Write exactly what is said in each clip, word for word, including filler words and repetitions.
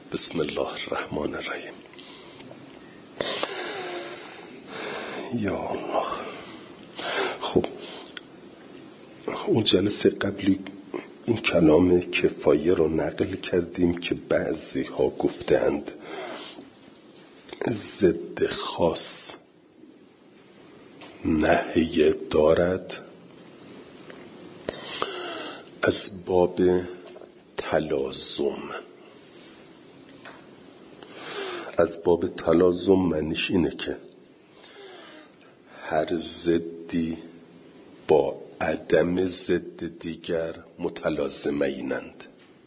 بسم الله الرحمن الرحیم. یا الله. خب اون جلسه قبلی این کلام کفایه رو نقل کردیم که بعضی ها گفتند ضد خاص نهی دارد از باب تلازم. از باب تلازم معنیش اینه که هر ضدی با عدم ضد دیگر متلازمینند.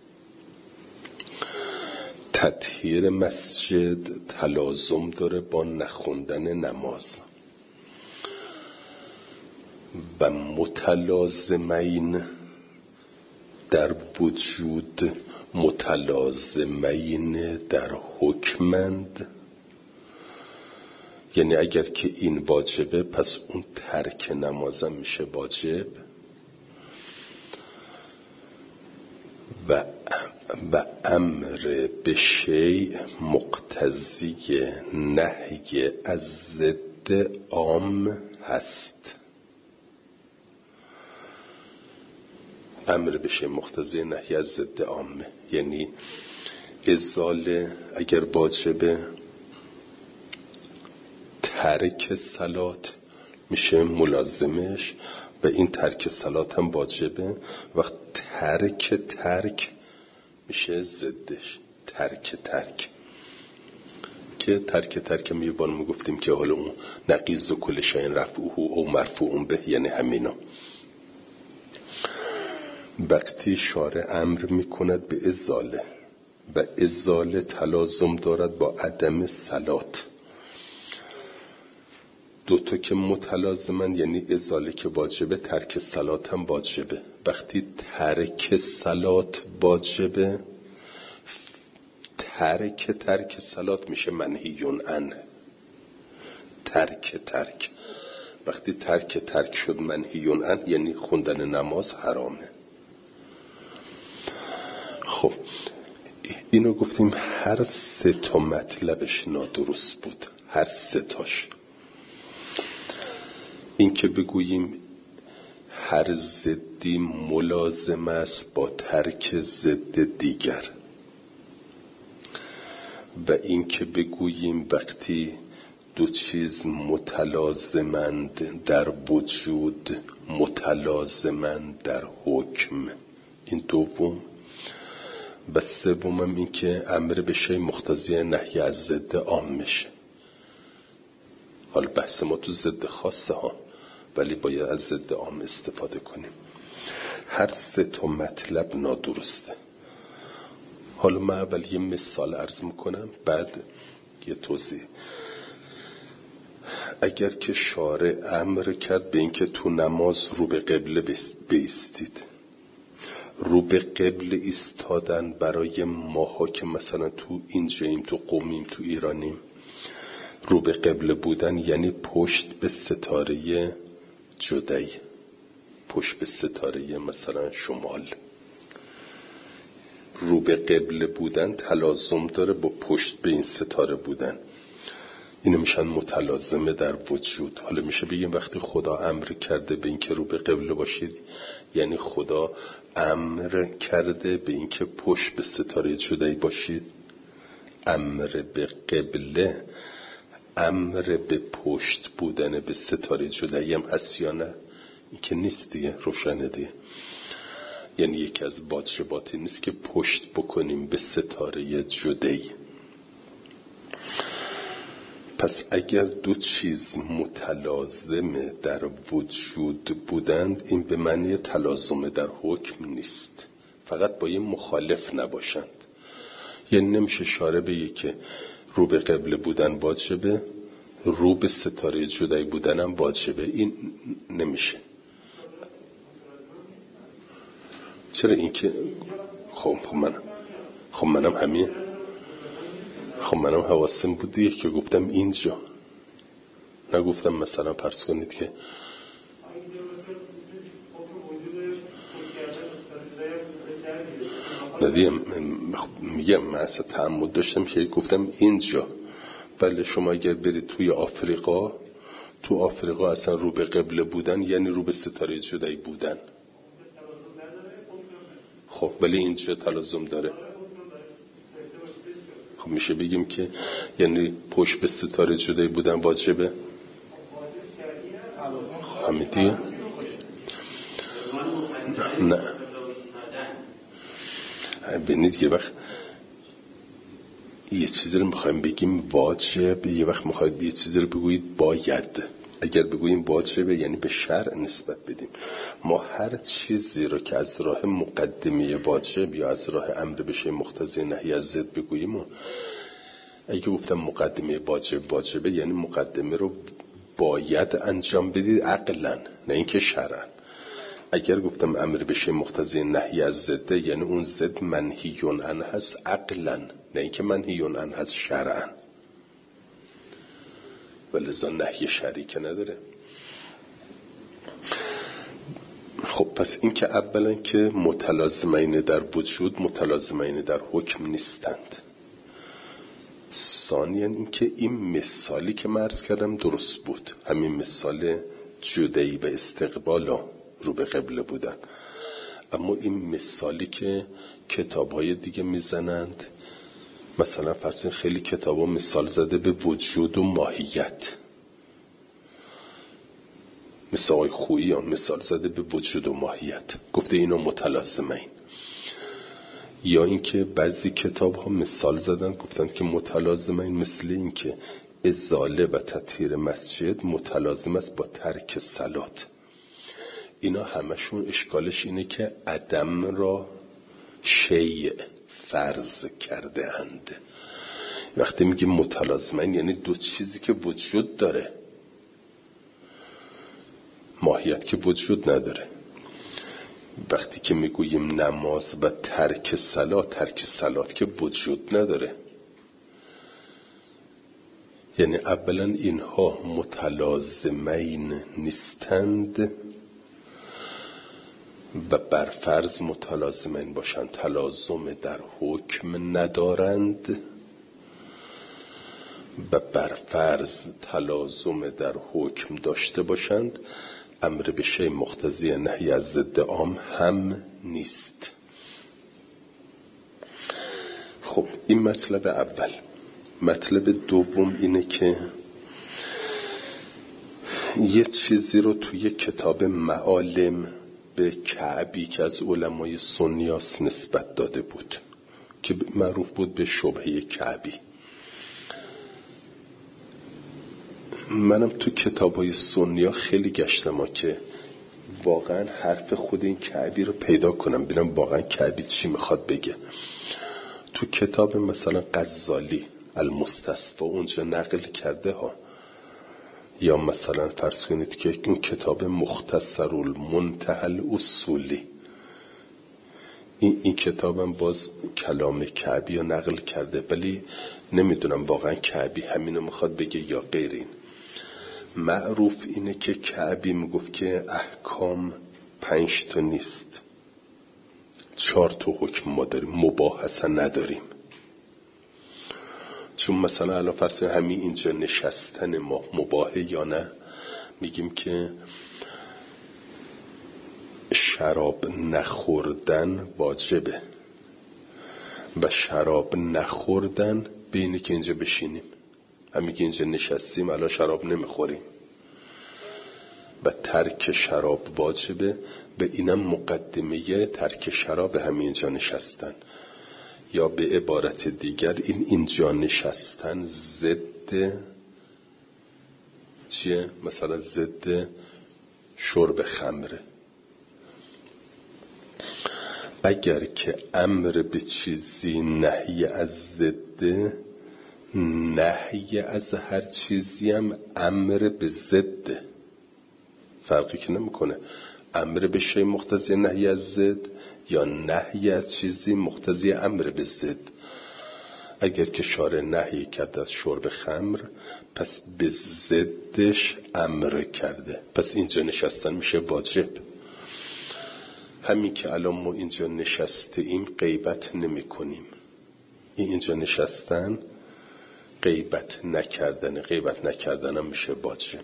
تطهیر مسجد تلازم داره با نخوندن نماز و متلازمین در وجود متلازمین در حکمند. یعنی اگر که این واجبه پس اون ترک نمازم میشه واجب و و امر به شیء مقتضی نهی از ضد عام هست. امر به شیء مقتضی نهی از ضد عامه، یعنی ازاله اگر واجبه ترک صلات میشه ملازمش و این ترک صلات هم واجبه و ترک ترک میشه ضدش. ترک ترک که ترک ترک هم یه بار ما گفتیم که حالا اون نقیض و کل شاین رفعه او مرفوع به، یعنی همینا. وقتی شارع امر میکند به ازاله و ازاله تلازم دارد با عدم صلات، دوتا که متلازمن، یعنی ازاله که واجبه ترک صلات هم واجبه. وقتی ترک صلات واجبه ترک ترک صلات میشه منهیون عنه. ترک ترک وقتی ترک ترک شد منهیون عنه یعنی خوندن نماز حرامه. خب اینو گفتیم هر سه تا مطلبش نادرست بود، هر سه تاش. این که بگوییم هر ضدی ملازم است با ترک ضد دیگر و این که بگوییم وقتی دو چیز متلازمند در وجود متلازمند در حکم، این دوم. و سومم این که امر به شیء مقتضی نهی از ضد عام میشه. حالا بحث ما تو ضد خاصه ها، ولی باید از ضد عام استفاده کنیم. هر سه تا مطلب نادرسته. حالا من اول یه مثال عرض میکنم بعد یه توضیح. اگر که شارع امر کرد به اینکه تو نماز رو به قبله بایستید، رو به قبله ایستادن برای ماها که مثلا تو اینجاییم، تو قومیم، تو ایرانیم، رو به قبله بودن یعنی پشت به ستاره جدی، پشت به ستاره مثلا شمال. رو به قبله بودن تلازم داره با پشت به این ستاره بودن. اینو میشن متلازمه در وجود. حالا میشه بگیم وقتی خدا امر کرده به اینکه رو به قبله باشید یعنی خدا امر کرده به اینکه پشت به ستاره جدی باشید. امر به قبله امر به پشت بودن به ستاره جدی هم هست یا نه؟ این که نیست دیگه، روشنه دیگه. یعنی یکی از واجباتی نیست که پشت بکنیم به ستاره جدی. پس اگر دو چیز متلازم در وجود بودند این به معنی تلازم در حکم نیست، فقط با یه مخالف نباشند. یعنی نمیشه شارع بگه که رو به قبله بودن واجبه، رو به ستاره جدی بودن هم واجبه. این نمیشه. چرا؟ این که خب من خب منم همین خب منم حواسم بود دیگه که گفتم اینجا، نگفتم مثلا فرض کنید که ندیم میگم من اصلا تعمد داشتم که گفتم اینجا، بله شما اگر برید توی آفریقا، تو آفریقا اصلا رو به قبله بودن یعنی رو به ستاره جدایی بودن. خب ولی اینجا تلازم داره. خب میشه بگیم که یعنی پشت به ستاره جدایی بودن واجبه؟ همین دیگه؟ نه ببینید، یه وقت یه چیزی رو میخوایم بگیم واجب، یه وقت میخواید یه چیزی رو بگویید باید. اگر بگوییم واجبه یعنی به شرع نسبت بدیم. ما هر چیزی رو که از راه مقدمه واجب یا از راه امر به شیء مقتضی نهی از ضد بگوییم، و اگه گفتم مقدمه واجب واجبه یعنی مقدمه رو باید انجام بدید عقلا، نه اینکه شرعا. اگر گفتم امر به شیء مقتضی نهی از ضد یعنی اون ضد منهی عنه هست عقلا، نه اینکه منهی عنه هست شرعا. ولذا نهی شرعی که نداره. خب پس این که اولا که متلازمین در وجود متلازمین در حکم نیستند. ثانیاً این که این مثالی که من عرض کردم درست بود، همین مثال جدایی به استقبال رو به قبله بودن. اما این مثالی که کتاب‌های دیگه میزنند، مثلا فرض خیلی کتابا مثال زده به وجود و ماهیت، مثل آقای خویی هم مثال زده به وجود و ماهیت، گفته اینا متلازمین. یا اینکه بعضی کتاب ها مثال زدن گفتن که متلازمین مثل این که ازاله و تطهیر مسجد متلازم است با ترک صلات. اینا همشون اشکالش اینه که عدم را شیء فرض کرده اند. وقتی میگیم متلازمین یعنی دو چیزی که وجود داره، ماهیت که وجود نداره. وقتی که میگوییم نماز و ترک صلات، ترک صلات که وجود نداره. یعنی اولا اینها متلازمین نیستند و برفرض متلازمین باشند تلازم در حکم ندارند و برفرض تلازم در حکم داشته باشند امر به شیء مقتضی نهی از ضد عام هم نیست. خب این مطلب اول. مطلب دوم اینه که یه چیزی رو توی کتاب معالم به کعبی که از علمای سنیاس نسبت داده بود که معروف بود به شبهه کعبی. منم تو کتاب‌های سنیا خیلی گشتم که واقعا حرف خود این کعبی رو پیدا کنم، ببینم واقعا کعبی چی میخواد بگه. تو کتاب مثلا غزالی المستصفا اونجا نقل کرده ها، یا مثلا فرض کنید که این کتاب مختصر المنتهى الاصولی، این, این کتابم باز کلام کعبی رو نقل کرده، ولی نمیدونم واقعا کعبی همینو میخواد بگه یا غیر این. معروف اینه که کعبی میگفت که احکام پنج تا نیست، چهار تا حکم ما داریم، مباح اصلا نداریم. چون مثلا الان فرض همین اینجا نشستن ما مباحه یا نه؟ میگیم که شراب نخوردن واجبه و شراب نخوردن بینه که اینجا بشینیم، همین که اینجا نشستیم الان شراب نمیخوریم و ترک شراب واجبه، به اینم مقدمه ترک شراب همین اینجا نشستن. یا به عبارت دیگر این اینجا نشستن ضد چیه؟ مثلا ضد شرب خمره. اگر که امر به چیزی نهی از ضد، نهی از هر چیزی هم امر به ضد، فرقی که نمیکنه امر به شیء مقتضی نهی از ضد یا نهی از چیزی مقتضی امر به ضد. اگر که شارع نهی کرده از شرب خمر، پس به ضدش امر کرده، پس اینجا نشستن میشه واجب. همین که الان ما اینجا نشسته ایم غیبت نمی کنیم، این اینجا نشستن غیبت نکردن، غیبت نکردن هم میشه واجب.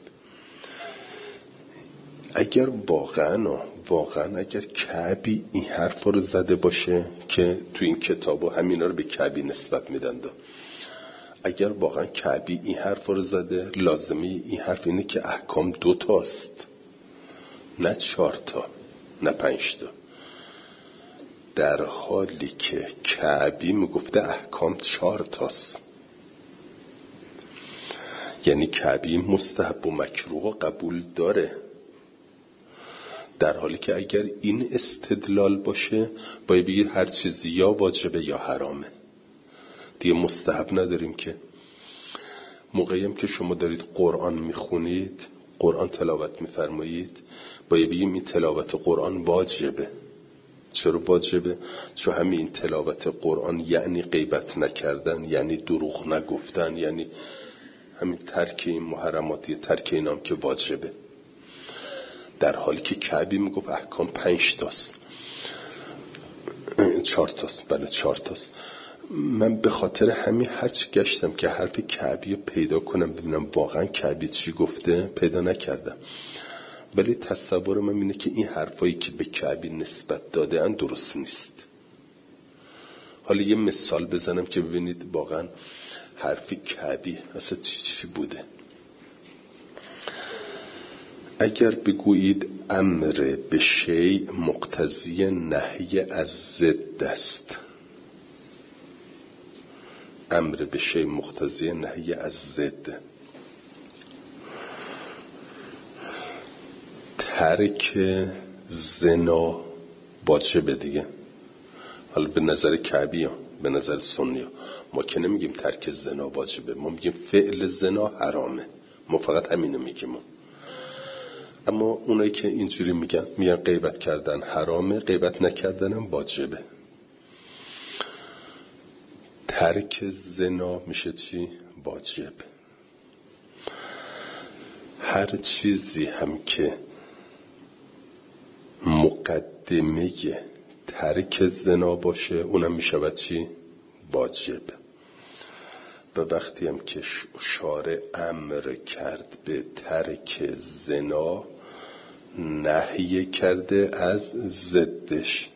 اگر واقعا واقعا اگر کعبی این حرفا رو زده باشه که تو این کتابا همینا رو به کعبی نسبت میدن، اگر واقعا کعبی این حرفا رو زده، لازمه این حرف اینه که احکام دو تاست، نه چهار تا، نه پنج تا. در حالی که کعبی میگفته احکام چهار تاست، یعنی کعبی مستحب و مکروه و قبول داره. در حالی که اگر این استدلال باشه باید بگید هر چیزی یا واجبه یا حرامه، دیگه مستحب نداریم. که موقعیم که شما دارید قرآن میخونید، قرآن تلاوت میفرمایید، باید بگیم این تلاوت قرآن واجبه. چرا واجبه؟ چون همین تلاوت قرآن یعنی غیبت نکردن، یعنی دروغ نگفتن، یعنی همین ترک این محرماتی، ترک اینام که واجبه. در حالی که کعبی میگفت احکام پنج تاست، چهار تاست، بله چهار تاست. من به خاطر همین هرچی گشتم که حرف کعبی رو پیدا کنم ببینم واقعا کعبی چی گفته، پیدا نکردم. ولی تصور من اینه که این حرفایی که به کعبی نسبت داده ان درست نیست. حالا یه مثال بزنم که ببینید واقعا حرف کعبی اصلا چی چی بوده. اگر بگویید امر به شیء مقتضی نهی از ضد است، امر به شیء مقتضی نهی از ضد، ترک زنا واجبه دیگه. حالا به نظر کعبی ها، به نظر سنی ها ما که نمیگیم ترک زنا واجبه، ما میگیم فعل زنا حرامه، ما فقط همینو میگیم. اما اونایی که اینجوری میگن میگن غیبت کردن حرامه، غیبت نکردن هم واجبه. ترک زنا میشه چی؟ واجب. هر چیزی هم که مقدمه ترک زنا باشه اونم میشه چی؟ واجب. و وقتی هم که شارع امر کرد به ترک زنا، نهی کرده از ضدش.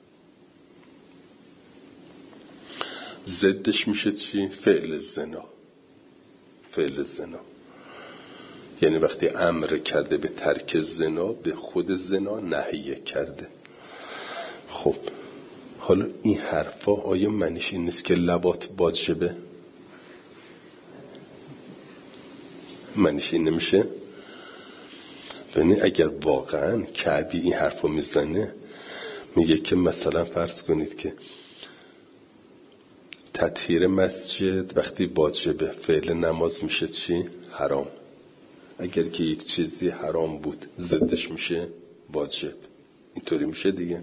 ضدش میشه چی؟ فعل زنا. فعل زنا یعنی وقتی امر کرده به ترک زنا، به خود زنا نهی کرده. خب حالا این حرفا آیا معنیش این نیست که لواط واجبه؟ معنیش این نمیشه؟ یعنی اگر واقعا کعبی این حرفا میزنه، میگه که مثلا فرض کنید که تطهیر مسجد وقتی واجبه، فعل نماز میشه چی؟ حرام. اگر که یک چیزی حرام بود ضدش میشه واجب. اینطوری میشه دیگه.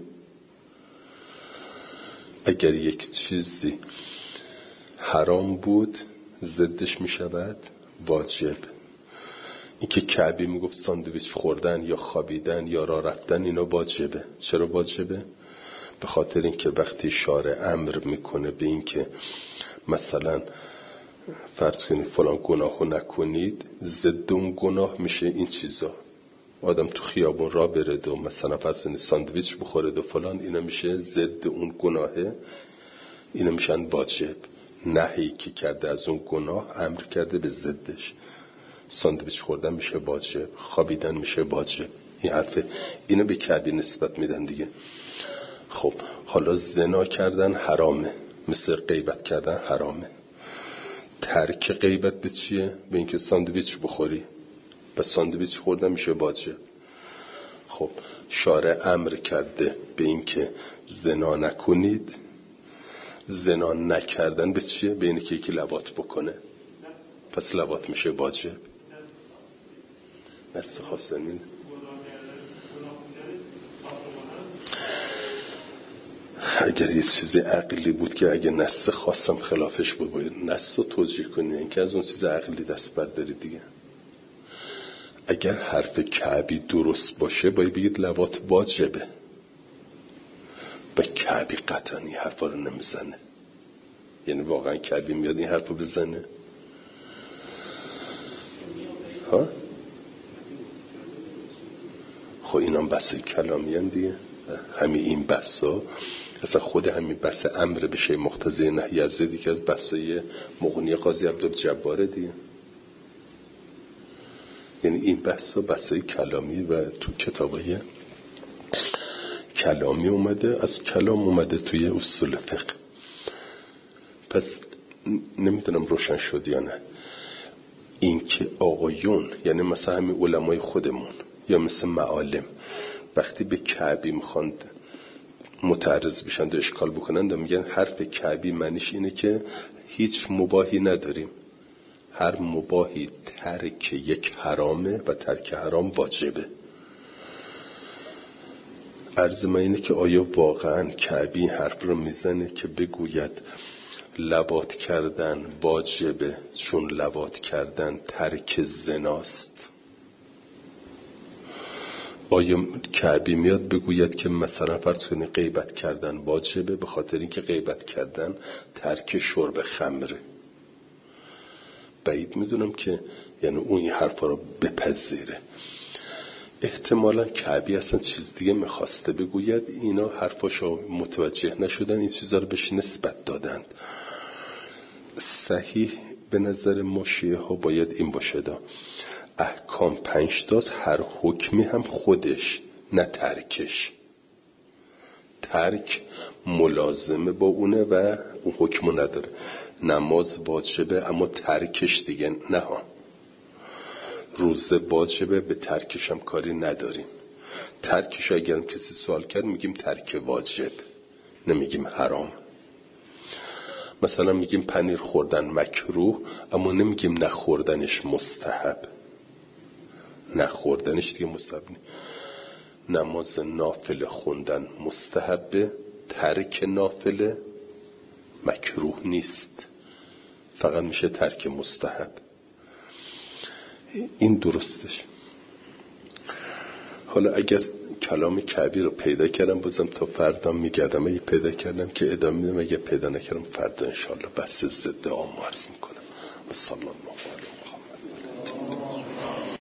اگر یک چیزی حرام بود ضدش میشود واجب. این که کعبی میگفت ساندویچ خوردن یا خوابیدن یا راه رفتن اینا واجبه. چرا واجبه؟ به خاطر اینکه وقتی شارع امر میکنه به این که مثلا فرض کنید فلان گناهو نکنید، ضد اون گناه میشه این چیزا. آدم تو خیابون را برد و مثلا فرض کنید ساندویچ بخورد و فلان، اینا میشه ضد اون گناهه، اینا میشن واجب. نهی که کرده از اون گناه، امر کرده به ضدش. ساندویچ خوردن میشه واجب، خوابیدن میشه واجب. این حرفه، اینو به کعبی نسبت میدن دیگه. خب حالا زنا کردن حرامه، مثل غیبت کردن حرامه. ترک غیبت به چیه؟ به اینکه ساندویچ بخوری، و ساندویچ خوردن میشه واجب. خب شارع امر کرده به اینکه زنا نکنید، زنا نکردن به چیه؟ به اینکه یکی لواط بکنه، پس لواط میشه واجب. نص خاص نمید. اگر یه چیز عقلی بود که اگه نص خاصم خلافش بود باید نص رو توجیه کنی، این که از اون چیز عقلی دست برداری دیگه. اگر حرف کعبی درست باشه باید بگید لواط واجبه، و کعبی قطعا این حرفا رو نمیزنه. یعنی واقعا کعبی میاد این حرفو بزنه؟ ها؟ خب اینام بحث کلامی هم دیگه. همین این بحثا اصلا خود همین بحث امر به شیء مقتضی نهی از ضد که از بحثای مغنی قاضی عبدالجبار دیگه. یعنی این بحثا بحثای کلامی و تو کتابای کلامی اومده، از کلام اومده توی اصول فقه. پس نمیدونم روشن شد یا نه. این که آقایون، یعنی مثلا همین علمای خودمون یا مثل معالم وقتی به کعبی میخواند متعرض بشن و اشکال بکنند و میگن حرف کعبی معنیش اینه که هیچ مباهی نداریم، هر مباهی ترک یک حرامه و ترک حرام واجبه. عرض من اینه که آیا واقعا کعبی این حرف رو میزنه که بگوید لواط کردن واجبه چون لواط کردن ترک زناست؟ آیا کعبی میاد بگوید که مثلا فرض کنید غیبت کردن واجبه به خاطر اینکه غیبت کردن ترک شرب خمره؟ بعید میدونم که یعنی اون این حرفا رو بپذیره. احتمالاً کعبی اصلا چیز دیگه میخواسته بگوید، اینا حرفاشو متوجه نشدن، این چیزا رو بهش نسبت دادند. صحیح به نظر ما شیعه ها باید این باشه دا احکام پنج تاست، هر حکمی هم خودش نه ترکش. ترک ملازمه با اونه و اون حکمو نداره. نماز واجبه اما ترکش دیگه نه ها. روزه واجبه به ترکش هم کاری نداریم. ترکش اگرم کسی سوال کرد میگیم ترک واجب، نمیگیم حرام. مثلا میگیم پنیر خوردن مکروه اما نمیگیم نخوردنش مستحب. نخوردنش دیگه مستحب نیست. نماز نافله خوندن مستحبه، ترک نافله مکروه نیست، فقط میشه ترک مستحب. این درستش. حالا اگر کلام کعبی رو پیدا کردم بازم تا فردا میگردم، اگه پیدا کردم که ادامه میدم، اگه پیدا نکردم فردا انشاءالله بحث ضد عام عرض میکنم. و صلی الله علیه